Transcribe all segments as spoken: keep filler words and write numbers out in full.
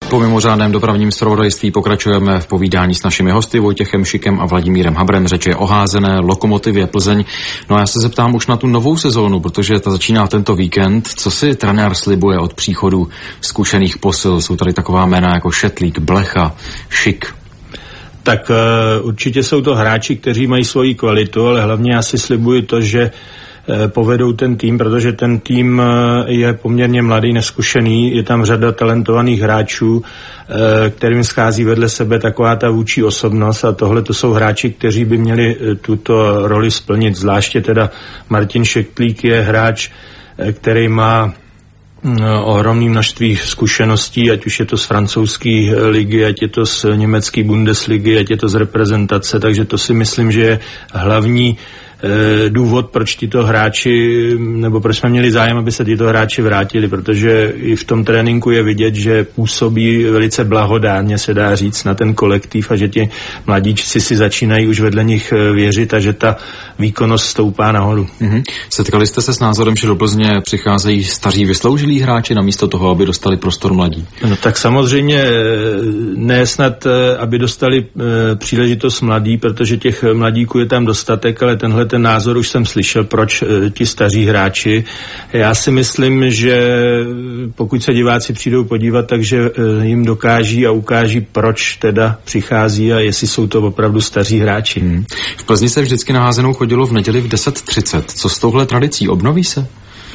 Po mimořádném dopravním zpravodajství pokračujeme v povídání s našimi hosty Vojtěchem Šikem a Vladimírem Habrem. Řeč je o Házené, Lokomotivě Plzeň. No a já se zeptám už na tu novou sezónu, protože ta začíná tento víkend. Co si trenér slibuje od příchodu zkušených posil? Jsou tady taková jména jako Šetlík, Blecha, Šik. Tak uh, určitě jsou to hráči, kteří mají svoji kvalitu, ale hlavně já si slibuji to, že povedou ten tým, protože ten tým je poměrně mladý, neskušený, je tam řada talentovaných hráčů, kterým schází vedle sebe taková ta vůči osobnost a tohle to jsou hráči, kteří by měli tuto roli splnit, zvláště teda Martin Šetlík je hráč, který má ohromné množství zkušeností, ať už je to z francouzské ligy, ať je to z německé Bundesligy, ať je to z reprezentace, takže to si myslím, že je hlavní důvod, proč tyto hráči, nebo proč jsme měli zájem, aby se tyto hráči vrátili, protože i v tom tréninku je vidět, že působí velice blahodárně, se dá říct, na ten kolektiv a že ti mladíčci si začínají už vedle nich věřit a že ta výkonnost stoupá nahoru. Mm-hmm. Setkali jste se s názorem, že do Plzně přicházejí staří vysloužilí hráči namísto toho, aby dostali prostor mladí? No tak samozřejmě ne snad, aby dostali příležitost mladí, protože těch mladíků je tam dostatek, ale tenhle ten názor už jsem slyšel, proč e, ti staří hráči. Já si myslím, že pokud se diváci přijdou podívat, takže e, jim dokáží a ukáží, proč teda přichází a jestli jsou to opravdu staří hráči. Hmm. V Plzni se vždycky na Házenou chodilo v neděli v deset třicet. Co s touhle tradicí? Obnoví se?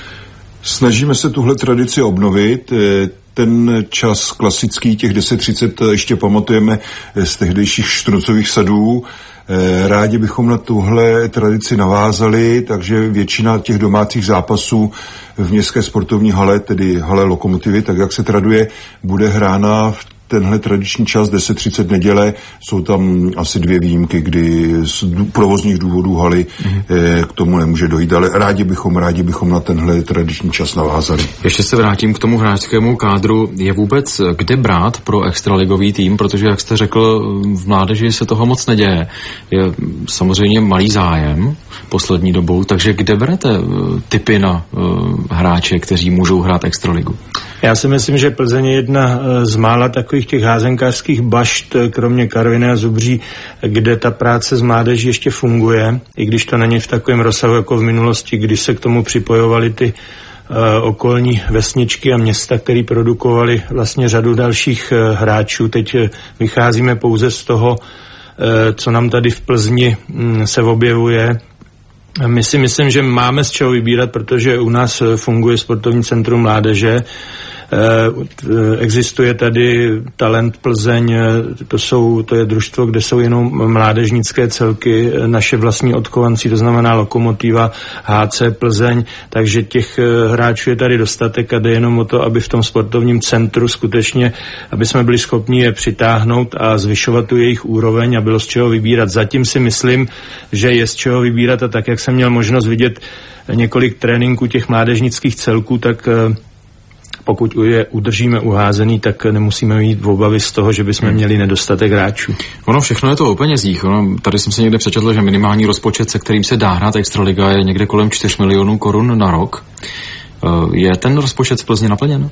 Snažíme se tuhle tradici obnovit. Ten čas klasický, těch deset třicet, ještě pamatujeme z tehdejších Štrucových sadů. Rádi bychom na tuhle tradici navázali, takže většina těch domácích zápasů v městské sportovní hale, tedy hale Lokomotivy, tak jak se traduje, bude hrána v tenhle tradiční čas deset třicet neděle. Jsou tam asi dvě výjimky, kdy z provozních důvodů haly mm. eh, k tomu nemůže dojít, ale rádi bychom, rádi bychom na tenhle tradiční čas navázali. Ještě se vrátím k tomu hráčskému kádru. Je vůbec kde brát pro extraligový tým, protože jak jste řekl, v mládeži se toho moc neděje. Je samozřejmě malý zájem poslední dobou, takže kde berete tipy na uh, hráče, kteří můžou hrát extraligu? Já si myslím, že Plzeň je jedna z mála takových těch házenkářských bašt, kromě Karviné a Zubří, kde ta práce s mládeží ještě funguje, i když to není v takovém rozsahu jako v minulosti, když se k tomu připojovaly ty uh, okolní vesničky a města, které produkovaly vlastně řadu dalších uh, hráčů. Teď uh, vycházíme pouze z toho, uh, co nám tady v Plzni um, se objevuje. My si myslím, že máme z čeho vybírat, protože u nás funguje sportovní centrum mládeže. Existuje tady Talent Plzeň, to, jsou, to je družstvo, kde jsou jenom mládežnické celky, naše vlastní odkovancí, to znamená Lokomotiva, H C Plzeň, takže těch hráčů je tady dostatek a jde jenom o to, aby v tom sportovním centru skutečně, aby jsme byli schopni je přitáhnout a zvyšovat tu jejich úroveň a bylo z čeho vybírat. Zatím si myslím, že je z čeho vybírat a tak, jak jsem měl možnost vidět několik tréninků těch mládežnických celků, tak pokud je udržíme uházený, tak nemusíme mít v obavy z toho, že bychom měli nedostatek hráčů. Ono všechno je to o penězích. Ono, tady jsem se někde přečetl, že minimální rozpočet, se kterým se dá hrát extraliga, je někde kolem čtyři milionů korun na rok. Je ten rozpočet z Plzně naplněn?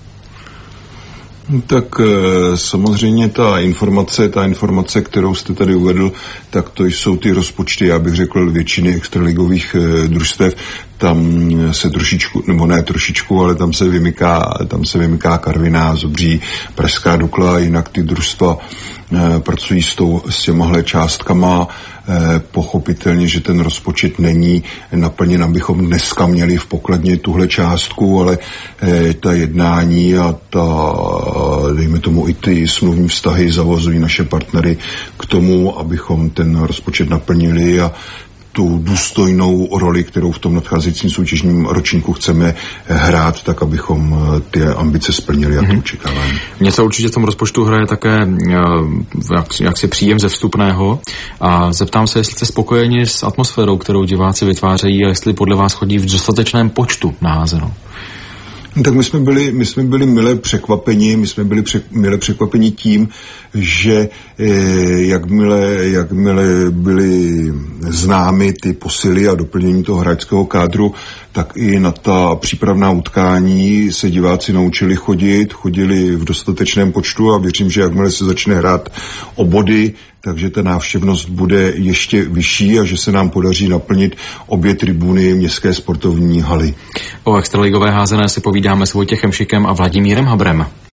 Tak samozřejmě ta informace, ta informace, kterou jste tady uvedl, tak to jsou ty rozpočty, já bych řekl, většiny extraligových družstev. Tam se trošičku, nebo ne trošičku, ale tam se vymyká, tam se vymyká Karviná, Zubří, Pražská Dukla, jinak ty družstva e, pracují s, tou, s těmahle částkama. E, pochopitelně, že ten rozpočet není naplněn, abychom dneska měli v pokladně tuhle částku, ale e, ta jednání a ta, dejme tomu, i ty smluvní vztahy zavazují naše partnery k tomu, abychom ten rozpočet naplnili a tu důstojnou roli, kterou v tom nadcházejícím soutěžním ročníku chceme hrát, tak abychom ty ambice splnili a mm-hmm. to očekávání. Něco určitě v tom rozpočtu hraje také jak, jak si příjem ze vstupného a zeptám se, jestli jste spokojeni s atmosférou, kterou diváci vytvářejí a jestli podle vás chodí v dostatečném počtu na Házenou. Tak my jsme byli, my jsme byli mile překvapeni, my jsme byli přek, mile překvapeni tím, že eh, jakmile, jakmile byly známy ty posily a doplnění toho hráčského kádru, tak i na ta přípravná utkání se diváci naučili chodit, chodili v dostatečném počtu a věřím, že jakmile se začne hrát o body, takže ta návštěvnost bude ještě vyšší a že se nám podaří naplnit obě tribuny městské sportovní haly. O extraligové házené si povídáme s Vojtěchem Šikem a Vladimírem Habrem.